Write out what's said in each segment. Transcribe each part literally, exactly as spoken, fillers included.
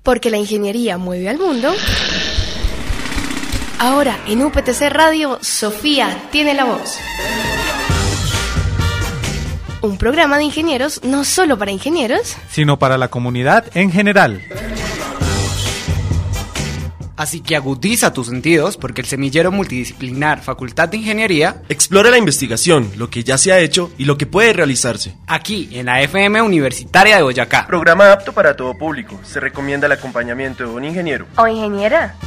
Porque la ingeniería mueve al mundo. Ahora en U P T C Radio, Sofía tiene la voz. Un programa de ingenieros no solo para ingenieros, sino para la comunidad en general. Así que agudiza tus sentidos porque el semillero multidisciplinar Facultad de Ingeniería explora la investigación, lo que ya se ha hecho y lo que puede realizarse. Aquí en la F M Universitaria de Boyacá. Programa apto para todo público. Se recomienda el acompañamiento de un ingeniero o ingeniera.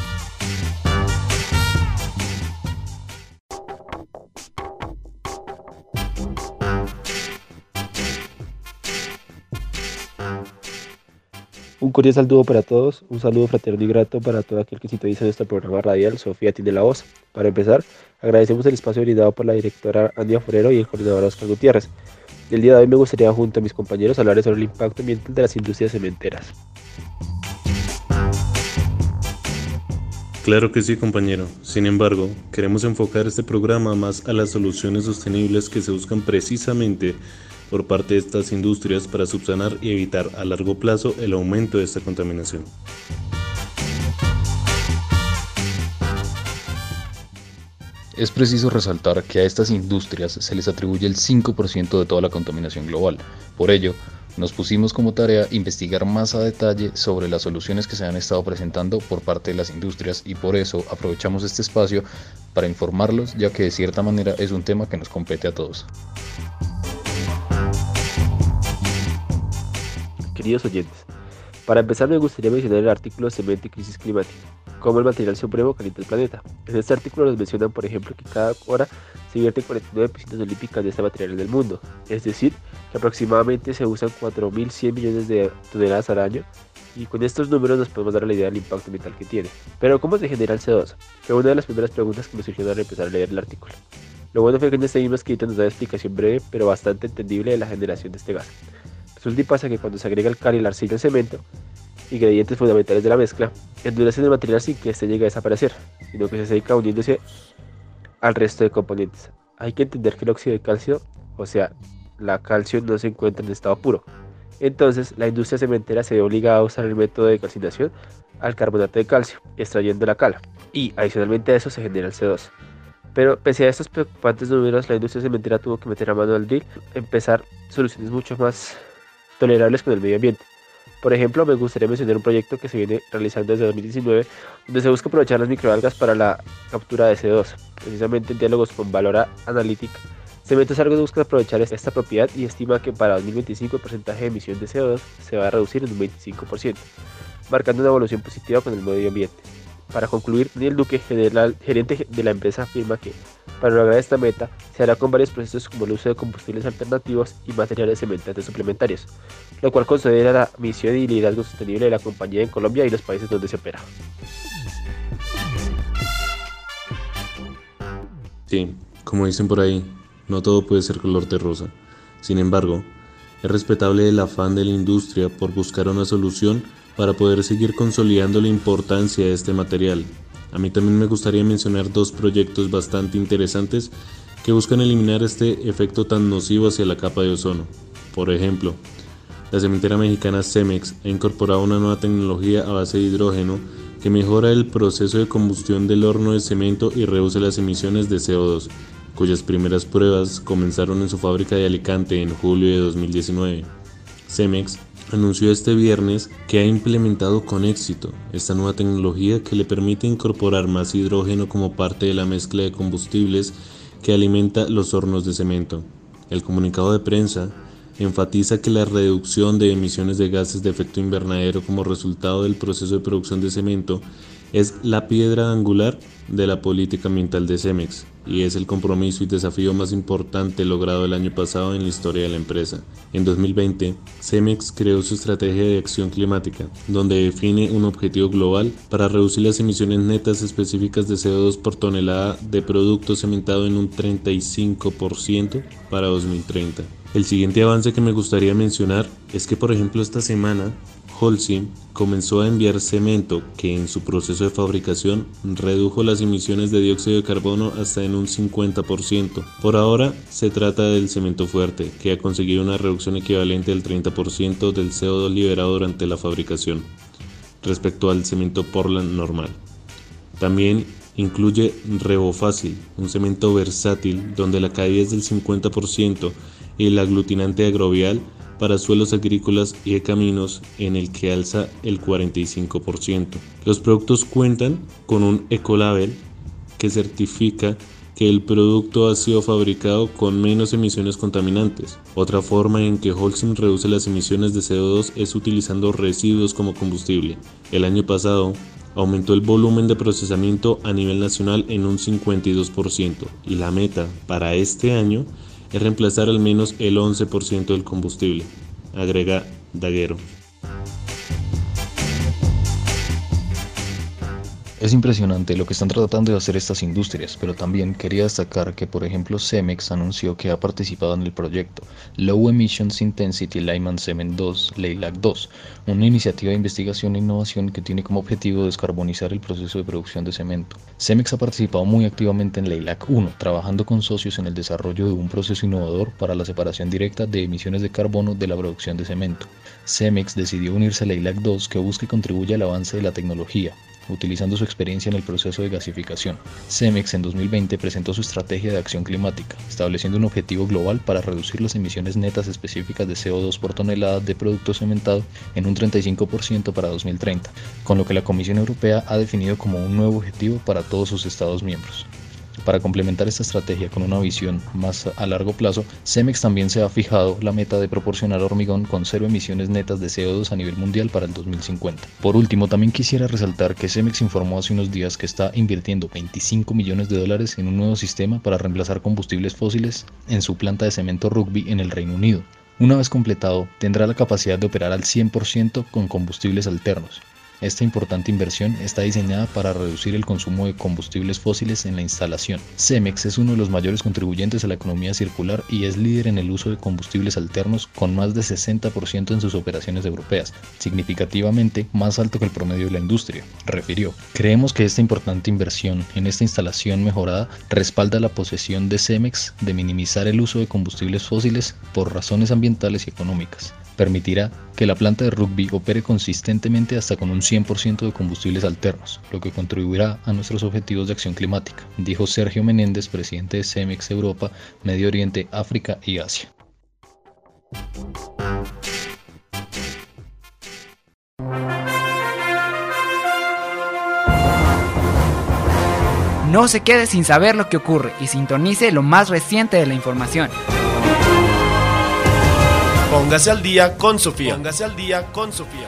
Un cordial saludo para todos, un saludo fraterno y grato para todo aquel que sintoniza nuestro programa radial Sofía tiene la voz. Para empezar, agradecemos el espacio brindado por la directora Andia Forero y el coordinador Oscar Gutiérrez. El día de hoy me gustaría junto a mis compañeros hablar sobre el impacto ambiental de las industrias cementeras. Claro que sí, compañero. Sin embargo, queremos enfocar este programa más a las soluciones sostenibles que se buscan precisamente por parte de estas industrias para subsanar y evitar a largo plazo el aumento de esta contaminación. Es preciso resaltar que a estas industrias se les atribuye el cinco por ciento de toda la contaminación global. Por ello, nos pusimos como tarea investigar más a detalle sobre las soluciones que se han estado presentando por parte de las industrias y por eso aprovechamos este espacio para informarlos, ya que de cierta manera es un tema que nos compete a todos. Queridos oyentes, para empezar me gustaría mencionar el artículo Cemento y Crisis Climática, cómo el material supremo calienta el planeta. En este artículo nos mencionan, por ejemplo, que cada hora se vierten cuarenta y nueve piscinas olímpicas de este material en el mundo, es decir, que aproximadamente se usan cuatro mil cien millones de toneladas al año, y con estos números nos podemos dar la idea del impacto ambiental que tiene. Pero ¿cómo se genera el C O dos? Fue una de las primeras preguntas que me surgieron al empezar a leer el artículo. Lo bueno fue que en este mismo escrito nos da una explicación breve, pero bastante entendible de la generación de este gas. Resulta y pasa que cuando se agrega el cal y la arcilla al cemento, ingredientes fundamentales de la mezcla, endurecen el material sin que este llegue a desaparecer, sino que se seca uniéndose al resto de componentes. Hay que entender que el óxido de calcio, o sea, la calcio, no se encuentra en estado puro. Entonces, la industria cementera se ve obligada a usar el método de calcinación al carbonato de calcio, extrayendo la cal, y adicionalmente a eso se genera el C O dos. Pero pese a estos preocupantes números, la industria cementera tuvo que meter a mano al drill, empezar soluciones mucho más tolerables con el medio ambiente. Por ejemplo, me gustaría mencionar un proyecto que se viene realizando desde dos mil diecinueve, donde se busca aprovechar las microalgas para la captura de C O dos. Precisamente en diálogos con Valora Analytic, Cementos Argos busca aprovechar esta propiedad y estima que para dos mil veinticinco el porcentaje de emisión de C O dos se va a reducir en un veinticinco por ciento, marcando una evolución positiva con el medio ambiente. Para concluir, Daniel Duque, general, gerente de la empresa, afirma que para lograr esta meta se hará con varios procesos como el uso de combustibles alternativos y materiales cementantes suplementarios, lo cual considera la misión y liderazgo sostenible de la compañía en Colombia y los países donde se opera. Sí, como dicen por ahí, no todo puede ser color de rosa. Sin embargo, es respetable el afán de la industria por buscar una solución para poder seguir consolidando la importancia de este material. A mí también me gustaría mencionar dos proyectos bastante interesantes que buscan eliminar este efecto tan nocivo hacia la capa de ozono. Por ejemplo, la cementera mexicana Cemex ha incorporado una nueva tecnología a base de hidrógeno que mejora el proceso de combustión del horno de cemento y reduce las emisiones de C O dos, cuyas primeras pruebas comenzaron en su fábrica de Alicante en julio de dos mil diecinueve. Cemex anunció este viernes que ha implementado con éxito esta nueva tecnología que le permite incorporar más hidrógeno como parte de la mezcla de combustibles que alimenta los hornos de cemento. El comunicado de prensa enfatiza que la reducción de emisiones de gases de efecto invernadero como resultado del proceso de producción de cemento es la piedra angular de la política ambiental de Cemex y es el compromiso y desafío más importante logrado el año pasado en la historia de la empresa. En dos mil veinte, Cemex creó su estrategia de acción climática, donde define un objetivo global para reducir las emisiones netas específicas de C O dos por tonelada de producto cementado en un treinta y cinco por ciento para dos mil treinta. El siguiente avance que me gustaría mencionar es que, por ejemplo, esta semana Holcim comenzó a enviar cemento que en su proceso de fabricación redujo las emisiones de dióxido de carbono hasta en un cincuenta por ciento. Por ahora se trata del cemento fuerte, que ha conseguido una reducción equivalente al treinta por ciento del C O dos liberado durante la fabricación. respecto al cemento Portland normal. También incluye RevoFácil, un cemento versátil donde la caída es del cincuenta por ciento y el aglutinante agrovial para suelos agrícolas y de caminos en el que alza el cuarenta y cinco por ciento. Los productos cuentan con un Ecolabel que certifica que el producto ha sido fabricado con menos emisiones contaminantes. Otra forma en que Holcim reduce las emisiones de C O dos es utilizando residuos como combustible. El año pasado aumentó el volumen de procesamiento a nivel nacional en un cincuenta y dos por ciento y la meta para este año es reemplazar al menos el once por ciento del combustible, agrega Daguero. Es impresionante lo que están tratando de hacer estas industrias, pero también quería destacar que, por ejemplo, Cemex anunció que ha participado en el proyecto Low Emissions Intensity Layman Cement dos, LEILAC dos, una iniciativa de investigación e innovación que tiene como objetivo descarbonizar el proceso de producción de cemento. Cemex ha participado muy activamente en LEILAC uno, trabajando con socios en el desarrollo de un proceso innovador para la separación directa de emisiones de carbono de la producción de cemento. Cemex decidió unirse a LEILAC dos, que busca y contribuye al avance de la tecnología, utilizando su experiencia en el proceso de gasificación. Cemex en dos mil veinte presentó su estrategia de acción climática, estableciendo un objetivo global para reducir las emisiones netas específicas de C O dos por tonelada de producto cementado en un treinta y cinco por ciento para dos mil treinta, con lo que la Comisión Europea ha definido como un nuevo objetivo para todos sus Estados miembros. Para complementar esta estrategia con una visión más a largo plazo, Cemex también se ha fijado la meta de proporcionar hormigón con cero emisiones netas de C O dos a nivel mundial para el dos mil cincuenta. Por último, también quisiera resaltar que Cemex informó hace unos días que está invirtiendo veinticinco millones de dólares en un nuevo sistema para reemplazar combustibles fósiles en su planta de cemento Rugby en el Reino Unido. Una vez completado, tendrá la capacidad de operar al cien por ciento con combustibles alternos. Esta importante inversión está diseñada para reducir el consumo de combustibles fósiles en la instalación. Cemex es uno de los mayores contribuyentes a la economía circular y es líder en el uso de combustibles alternos con más de sesenta por ciento en sus operaciones europeas, significativamente más alto que el promedio de la industria, refirió. Creemos que esta importante inversión en esta instalación mejorada respalda la posesión de Cemex de minimizar el uso de combustibles fósiles por razones ambientales y económicas. Permitirá que la planta de Rugby opere consistentemente hasta con un cien por ciento de combustibles alternos, lo que contribuirá a nuestros objetivos de acción climática, dijo Sergio Menéndez, presidente de Cemex Europa, Medio Oriente, África y Asia. No se quede sin saber lo que ocurre y sintonice lo más reciente de la información. Póngase al día con Sofía. Póngase al día con Sofía.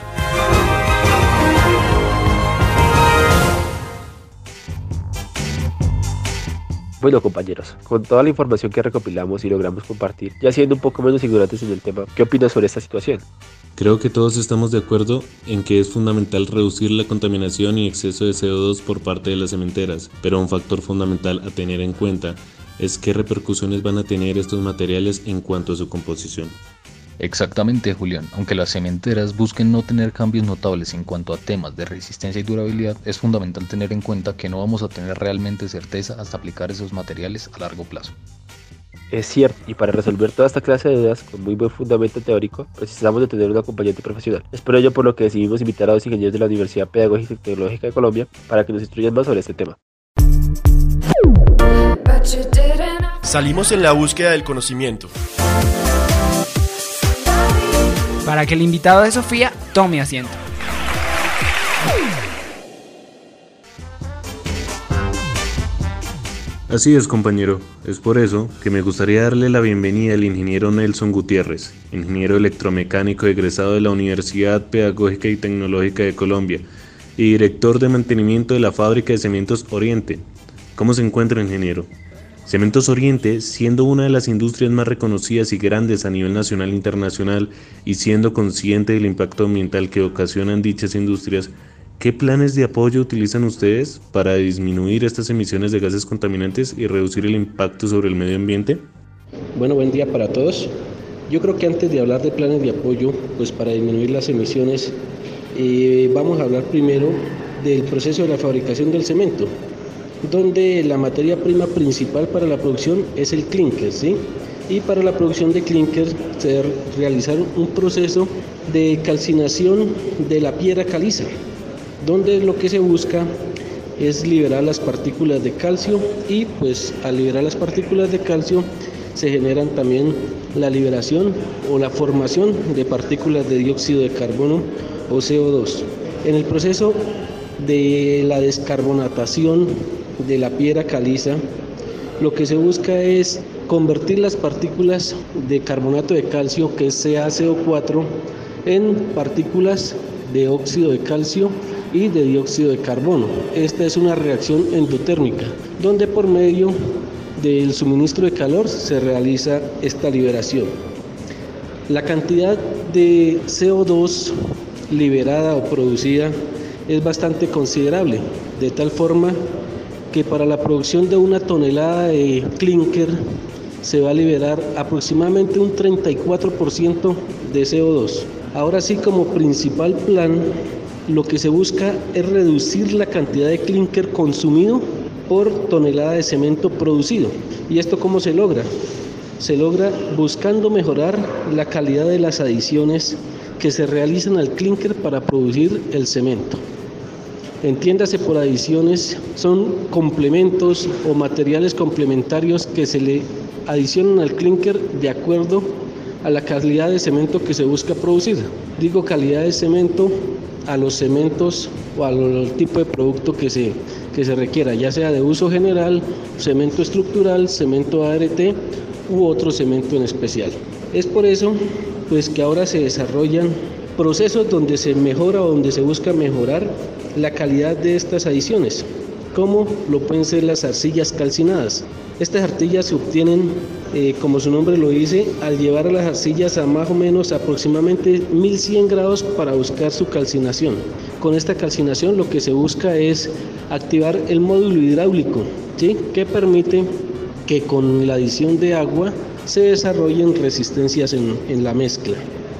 Bueno, compañeros, con toda la información que recopilamos y logramos compartir, ya siendo un poco menos ignorantes en el tema, ¿qué opinas sobre esta situación? Creo que todos estamos de acuerdo en que es fundamental reducir la contaminación y exceso de C O dos por parte de las cementeras, pero un factor fundamental a tener en cuenta es qué repercusiones van a tener estos materiales en cuanto a su composición. Exactamente, Julián. Aunque las cementeras busquen no tener cambios notables en cuanto a temas de resistencia y durabilidad, es fundamental tener en cuenta que no vamos a tener realmente certeza hasta aplicar esos materiales a largo plazo. Es cierto, y para resolver toda esta clase de dudas con muy buen fundamento teórico, precisamos de tener un acompañante profesional. Es por ello por lo que decidimos invitar a dos ingenieros de la Universidad Pedagógica y Tecnológica de Colombia para que nos instruyan más sobre este tema. Salimos en la búsqueda del conocimiento. Para que el invitado de Sofía tome asiento. Así es, compañero. Es por eso que me gustaría darle la bienvenida al ingeniero Nelson Gutiérrez, ingeniero electromecánico egresado de la Universidad Pedagógica y Tecnológica de Colombia y director de mantenimiento de la fábrica de Cementos Oriente. ¿Cómo se encuentra, ingeniero? Cementos Oriente, siendo una de las industrias más reconocidas y grandes a nivel nacional e internacional y siendo consciente del impacto ambiental que ocasionan dichas industrias, ¿qué planes de apoyo utilizan ustedes para disminuir estas emisiones de gases contaminantes y reducir el impacto sobre el medio ambiente? Bueno, buen día para todos. Yo creo que antes de hablar de planes de apoyo, pues para disminuir las emisiones, eh, vamos a hablar primero del proceso de la fabricación del cemento, donde la materia prima principal para la producción es el clinker, ¿sí? Y para la producción de clinker se debe realizar un proceso de calcinación de la piedra caliza, donde lo que se busca es liberar las partículas de calcio y pues al liberar las partículas de calcio se generan también la liberación o la formación de partículas de dióxido de carbono o C O dos. En el proceso de la descarbonatación de la piedra caliza, lo que se busca es convertir las partículas de carbonato de calcio, que es C a C O cuatro, en partículas de óxido de calcio y de dióxido de carbono. Esta es una reacción endotérmica, donde por medio del suministro de calor se realiza esta liberación. La cantidad de C O dos liberada o producida es bastante considerable, de tal forma que para la producción de una tonelada de clinker se va a liberar aproximadamente un treinta y cuatro por ciento de C O dos. Ahora sí, como principal plan, lo que se busca es reducir la cantidad de clinker consumido por tonelada de cemento producido. ¿Y esto cómo se logra? Se logra buscando mejorar la calidad de las adiciones que se realizan al clinker para producir el cemento. Entiéndase por adiciones, son complementos o materiales complementarios que se le adicionan al clinker de acuerdo a la calidad de cemento que se busca producir. Digo calidad de cemento a los cementos o al tipo de producto que se, que se requiera, ya sea de uso general, cemento estructural, cemento A R T u otro cemento en especial. Es por eso pues que ahora se desarrollan procesos donde se mejora o donde se busca mejorar la calidad de estas adiciones, como lo pueden ser las arcillas calcinadas. Estas arcillas se obtienen, eh, como su nombre lo dice, al llevar a las arcillas a más o menos aproximadamente mil cien grados para buscar su calcinación. Con esta calcinación lo que se busca es activar el módulo hidráulico, ¿sí?, que permite que con la adición de agua se desarrollen resistencias en, en la mezcla,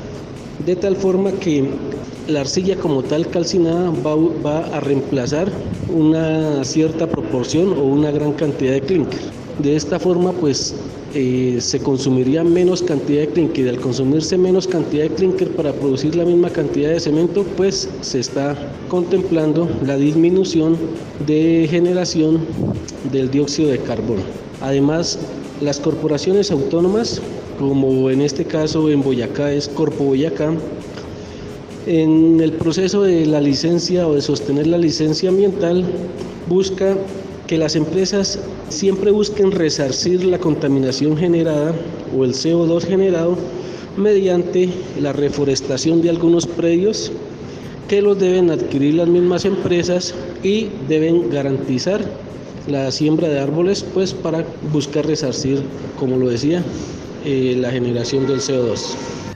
de tal forma que la arcilla como tal calcinada va, va a reemplazar una cierta proporción o una gran cantidad de clinker. De esta forma pues eh, se consumiría menos cantidad de clinker, y al consumirse menos cantidad de clinker para producir la misma cantidad de cemento, pues se está contemplando la disminución de generación del dióxido de carbono. Además, las corporaciones autónomas, como en este caso en Boyacá es Corpo Boyacá, en el proceso de la licencia o de sostener la licencia ambiental, busca que las empresas siempre busquen resarcir la contaminación generada o el C O dos generado mediante la reforestación de algunos predios que los deben adquirir las mismas empresas y deben garantizar la siembra de árboles pues para buscar resarcir, como lo decía, eh, la generación del C O dos.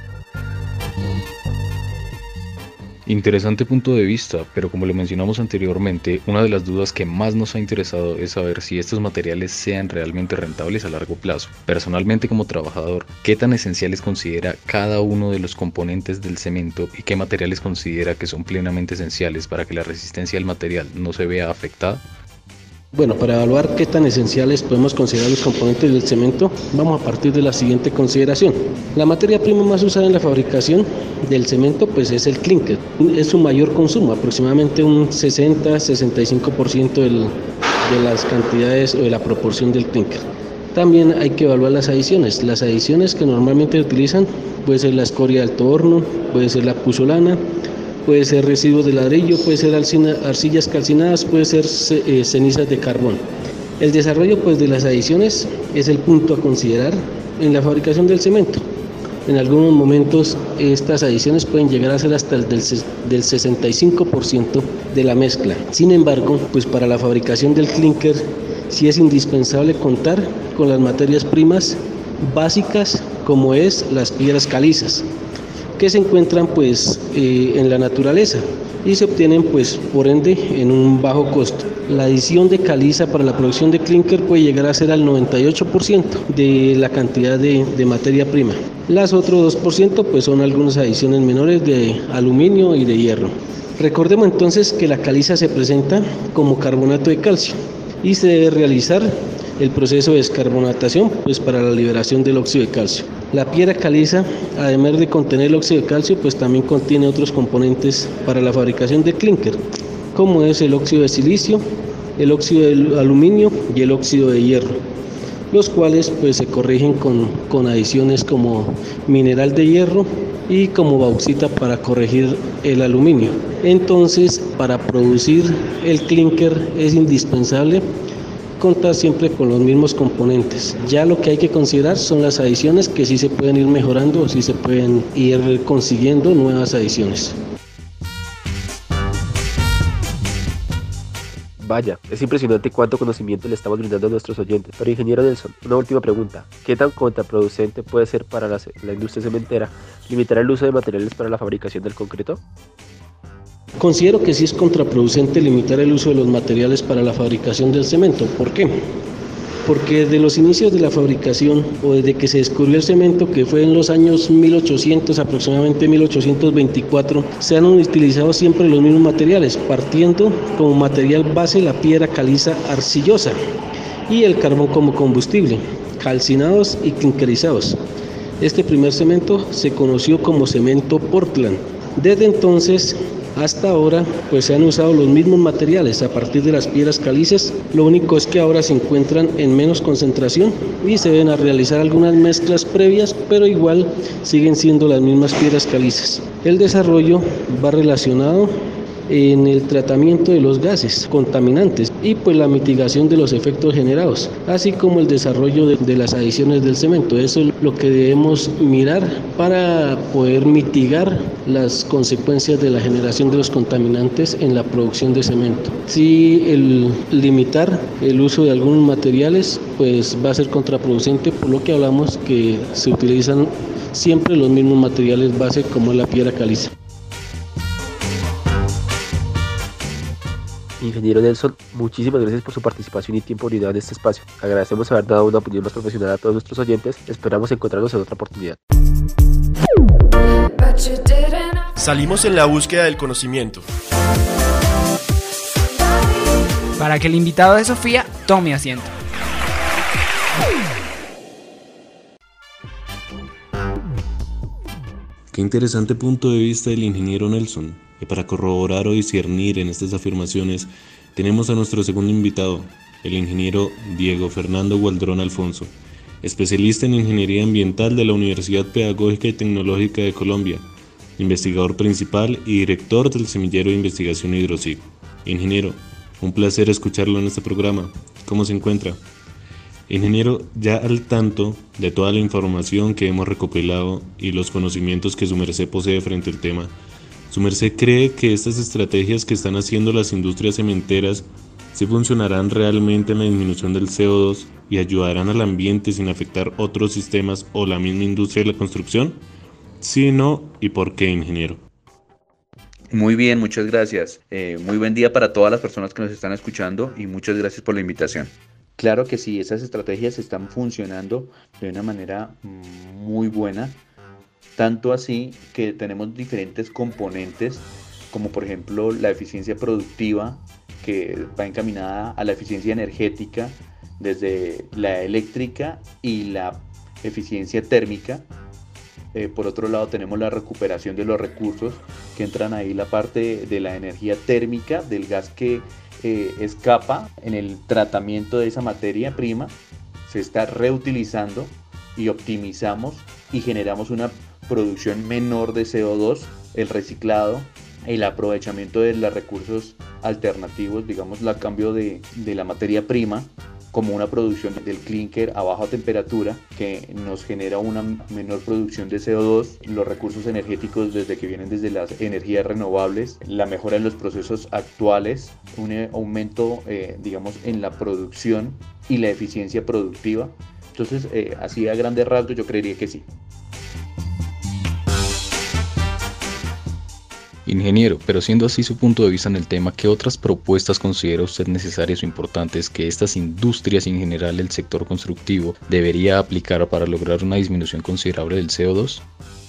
Interesante punto de vista, pero como lo mencionamos anteriormente, una de las dudas que más nos ha interesado es saber si estos materiales sean realmente rentables a largo plazo. Personalmente, como trabajador, ¿qué tan esenciales considera cada uno de los componentes del cemento y qué materiales considera que son plenamente esenciales para que la resistencia del material no se vea afectada? Bueno, para evaluar qué tan esenciales podemos considerar los componentes del cemento, vamos a partir de la siguiente consideración. La materia prima más usada en la fabricación del cemento pues es el clinker. Es su mayor consumo, aproximadamente un sesenta a sesenta y cinco por ciento del, de las cantidades o de la proporción del clinker. También hay que evaluar las adiciones. Las adiciones que normalmente utilizan puede ser la escoria de alto horno, puede ser la puzzolana, puede ser residuos de ladrillo, puede ser arcillas calcinadas, puede ser eh, cenizas de carbón. El desarrollo pues, de las adiciones es el punto a considerar en la fabricación del cemento. En algunos momentos estas adiciones pueden llegar a ser hasta el del, del sesenta y cinco por ciento de la mezcla. Sin embargo, pues para la fabricación del clinker sí es indispensable contar con las materias primas básicas como es las piedras calizas, que se encuentran pues eh, en la naturaleza y se obtienen pues por ende en un bajo costo. La adición de caliza para la producción de clinker puede llegar a ser al noventa y ocho por ciento de la cantidad de, de materia prima. Las otros dos por ciento pues son algunas adiciones menores de aluminio y de hierro. Recordemos entonces que la caliza se presenta como carbonato de calcio y se debe realizar el proceso de descarbonatación pues para la liberación del óxido de calcio. La piedra caliza, además de contener el óxido de calcio, pues también contiene otros componentes para la fabricación de clinker. como es el óxido de silicio, el óxido de aluminio y el óxido de hierro, los cuales pues se corrigen con, con adiciones como mineral de hierro y como bauxita para corregir el aluminio. Entonces, para producir el clinker es indispensable contar siempre con los mismos componentes. Ya lo que hay que considerar son las adiciones, que sí se pueden ir mejorando o sí se pueden ir consiguiendo nuevas adiciones. Vaya, es impresionante cuánto conocimiento le estamos brindando a nuestros oyentes. Pero ingeniero Nelson, una última pregunta. ¿Qué tan contraproducente puede ser para la, la industria cementera limitar el uso de materiales para la fabricación del concreto? Considero que sí es contraproducente limitar el uso de los materiales para la fabricación del cemento. ¿Por qué? Porque desde los inicios de la fabricación o desde que se descubrió el cemento, que fue en los años mil ochocientos, aproximadamente mil ochocientos veinticuatro, se han utilizado siempre los mismos materiales, partiendo como material base la piedra caliza arcillosa y el carbón como combustible, calcinados y clinkerizados. Este primer cemento se conoció como cemento Portland. Desde entonces hasta ahora pues se han usado los mismos materiales a partir de las piedras calizas. Lo único es que ahora se encuentran en menos concentración y se deben a realizar algunas mezclas previas, pero igual siguen siendo las mismas piedras calizas. El desarrollo va relacionado en el tratamiento de los gases contaminantes y pues la mitigación de los efectos generados, así como el desarrollo de, de las adiciones del cemento. Eso es lo que debemos mirar para poder mitigar las consecuencias de la generación de los contaminantes en la producción de cemento. Si el limitar el uso de algunos materiales pues va a ser contraproducente, por lo que hablamos que se utilizan siempre los mismos materiales base como es la piedra caliza. Ingeniero Nelson, muchísimas gracias por su participación y tiempo brindado en este espacio. Agradecemos haber dado una opinión más profesional a todos nuestros oyentes. Esperamos encontrarnos en otra oportunidad. Salimos en la búsqueda del conocimiento. Para que el invitado de Sofía tome asiento. Qué interesante punto de vista del ingeniero Nelson. Y para corroborar o discernir en estas afirmaciones, tenemos a nuestro segundo invitado, el ingeniero Diego Fernando Gualdrón Alfonso, especialista en Ingeniería Ambiental de la Universidad Pedagógica y Tecnológica de Colombia, investigador principal y director del Semillero de Investigación Hidrosig. Ingeniero, un placer escucharlo en este programa. ¿Cómo se encuentra? Ingeniero, ya al tanto de toda la información que hemos recopilado y los conocimientos que su merced posee frente al tema, ¿su merced cree que estas estrategias que están haciendo las industrias cementeras sí funcionarán realmente en la disminución del C O dos y ayudarán al ambiente sin afectar otros sistemas o la misma industria de la construcción? ¿Sí, no? ¿Y por qué, ingeniero? Muy bien, muchas gracias. Eh, muy buen día para todas las personas que nos están escuchando y muchas gracias por la invitación. Claro que sí, esas estrategias están funcionando de una manera muy buena. Tanto así que tenemos diferentes componentes, como por ejemplo la eficiencia productiva, que va encaminada a la eficiencia energética, desde la eléctrica y la eficiencia térmica. Eh, por otro lado tenemos la recuperación de los recursos, que entran ahí la parte de la energía térmica, del gas que eh, escapa en el tratamiento de esa materia prima, se está reutilizando y optimizamos y generamos una producción menor de C O dos, el reciclado, el aprovechamiento de los recursos alternativos, digamos, la cambio de, de la materia prima, como una producción del clinker a baja temperatura que nos genera una menor producción de C O dos, los recursos energéticos desde que vienen desde las energías renovables, la mejora en los procesos actuales, un aumento, eh, digamos, en la producción y la eficiencia productiva. Entonces, eh, así a grandes rasgos yo creería que sí. Ingeniero, pero siendo así su punto de vista en el tema, ¿qué otras propuestas considera usted necesarias o importantes que estas industrias y en general el sector constructivo debería aplicar para lograr una disminución considerable del C O dos?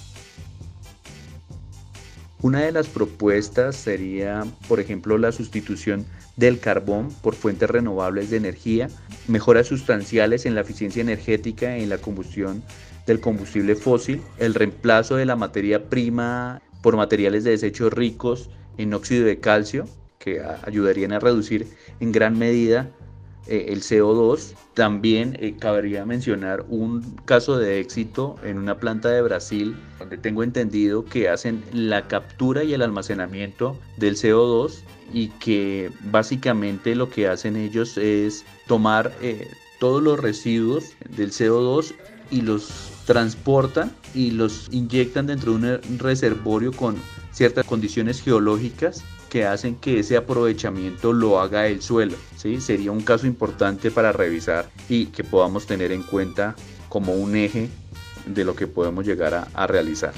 Una de las propuestas sería, por ejemplo, la sustitución del carbón por fuentes renovables de energía, mejoras sustanciales en la eficiencia energética en la combustión del combustible fósil, el reemplazo de la materia prima por materiales de desecho ricos en óxido de calcio, que a, ayudarían a reducir en gran medida eh, el C O dos. También eh, cabería mencionar un caso de éxito en una planta de Brasil, donde tengo entendido que hacen la captura y el almacenamiento del C O dos, y que básicamente lo que hacen ellos es tomar eh, todos los residuos del C O dos y los transportan y los inyectan dentro de un reservorio con ciertas condiciones geológicas que hacen que ese aprovechamiento lo haga el suelo, ¿sí? Sería un caso importante para revisar y que podamos tener en cuenta como un eje de lo que podemos llegar a, a realizar.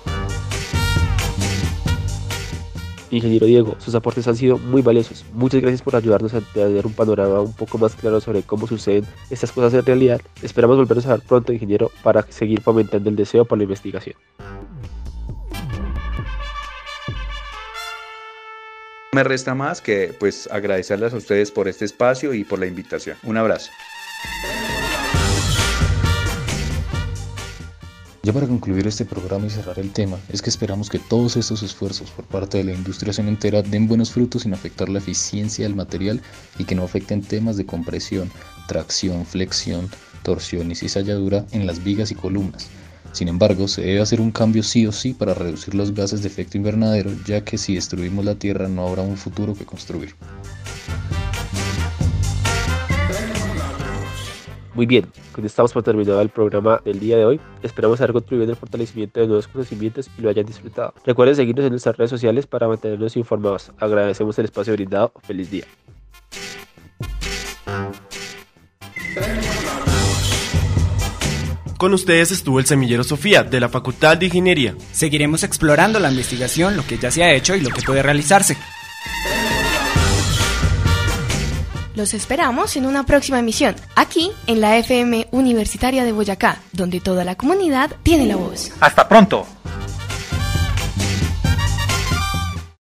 Ingeniero Diego, sus aportes han sido muy valiosos. Muchas gracias por ayudarnos a tener un panorama un poco más claro sobre cómo suceden estas cosas en realidad. Esperamos volvernos a ver pronto, ingeniero, para seguir fomentando el deseo por la investigación. Me resta más que pues agradecerles a ustedes por este espacio y por la invitación. Un abrazo. Ya para concluir este programa y cerrar el tema, es que esperamos que todos estos esfuerzos por parte de la industria cementera den buenos frutos sin afectar la eficiencia del material y que no afecten temas de compresión, tracción, flexión, torsión y cizalladura en las vigas y columnas. Sin embargo, se debe hacer un cambio sí o sí para reducir los gases de efecto invernadero, ya que si destruimos la Tierra no habrá un futuro que construir. Muy bien, con esto estamos por terminado el programa del día de hoy. Esperamos haber contribuido en el fortalecimiento de nuevos conocimientos y lo hayan disfrutado. Recuerden seguirnos en nuestras redes sociales para mantenernos informados. Agradecemos el espacio brindado. Feliz día. Con ustedes estuvo el Semillero Sofía de la Facultad de Ingeniería. Seguiremos explorando la investigación, lo que ya se ha hecho y lo que puede realizarse. Los esperamos en una próxima emisión, aquí en la F M Universitaria de Boyacá, donde toda la comunidad tiene la voz. ¡Hasta pronto!